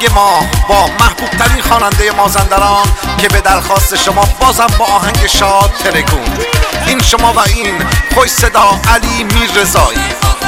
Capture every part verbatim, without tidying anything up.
آهنگ ما با محبوب ترین خواننده مازندران که به درخواست شما بازم با آهنگ شاد ترکوند. این شما و این خوش صدا علی میررضایی.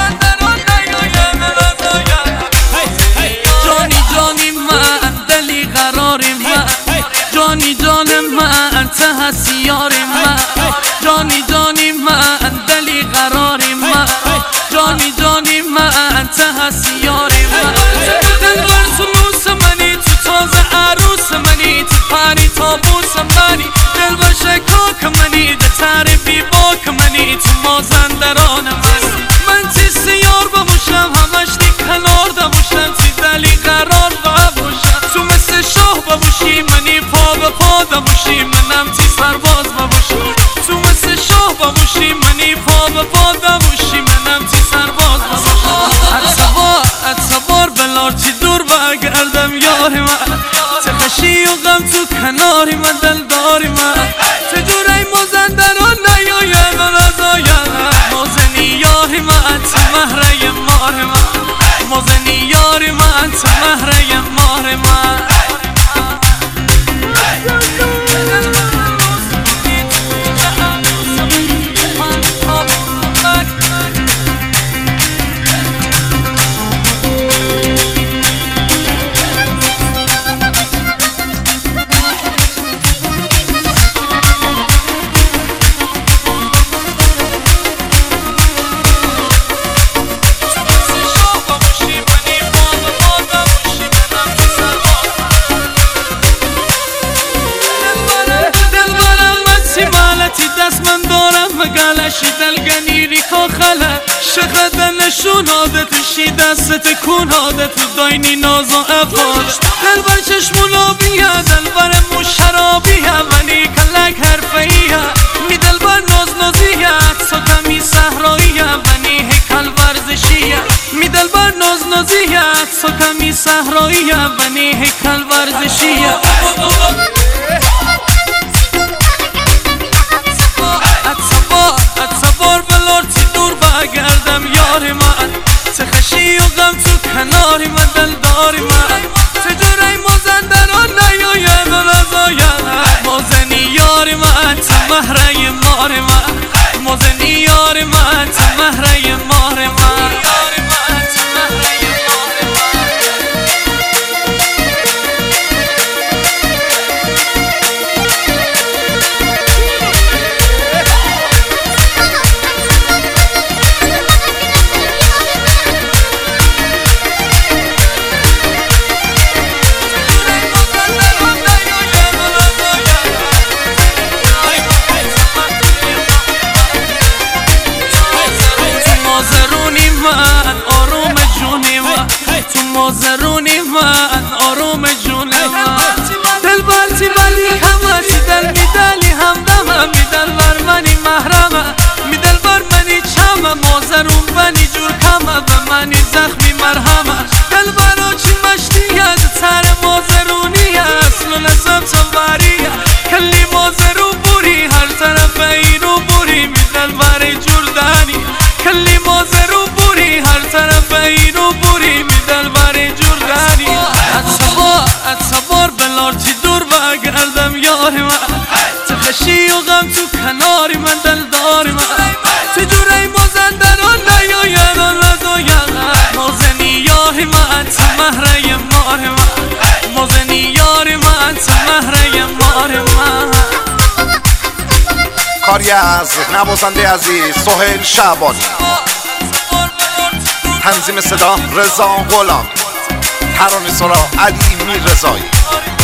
جانی جانی من دلی قرار من، جانی جان من ته هستی یار من، جانی جانی من دلی قرار من، جانی جانی من ته هستی یار من. دلبر سلوس منی تو تازه عروس منی، تو پری تابوس منی، دلبر شکاک منی، ده تعریفی باک منی، تو مازندران من. من تیست یار بموشم همش دی کنار دموشم، تی دلی قرار بموشم، تو مثل شاه بموشی منی پا به پا دموشی، منم تی سرباز بموشم، تو مثل شاه بموشی منی پا به پا دموشی، منم تی سرباز بموشم. اتبار اتبار بلار تی دور بگردم یاری من، تخشی و غم تو کناری من دلداری من، چجوری مازندران نیاید و نزاید، مازنی یاری من تو مهره مار من، مازنی یاری من تو مهره مار من. دست من دارم مگلشی دلگنیری که خله شقد نشون عادتشی دست کن عادت داینی ناز و افاد، دلبر چشمونا بیا دلبر مو شرابیه ولی کلک حرفیه، می دلبر ناز نازیه اکسا کمی صحراییه ونی هیکل ورزشیه، می دلبر ناز نازیه اکسا کمی صحراییه ونی هیکل ورزشیه. گردم یاری من، تخشی و غم تو کناری من دلداری من، چجوری مازندران نیاید و نزاید، مازنی یاری من تو مهره مار من، مازنی یاری من تو مهره مار من. مازرونی من آروم جونی من، دل بالتی ولی همه تی دل می دلی همدمه، می دل بر منی محرمه، می دل بر منی چمه، مازرون بنی جور کمه به منی زخمی مرهمه، دل برا چی مشتیه تر مازرونیه، اصل و نسب چنبریه، کلی مازرون بوری هر طرف اینو بوری، می دل بر جور دنی، کلی مازرون بوری هر طرف اینو بوری، می دل بر جور دنی. اتبار اتبار بلار تی دور بگردم یاری من، تخشی و غم تو کناری من دلداری من، چجوری مازندران نیاید و نزاید، مازنی یاری من تو مهره مار من، مازنی یاری من تو مهره مار من. کاری از نوازنده عزیز سهیل شعبانی، تنظیم صدا رضا غلام، ترانه‌سرا علی میررضایی.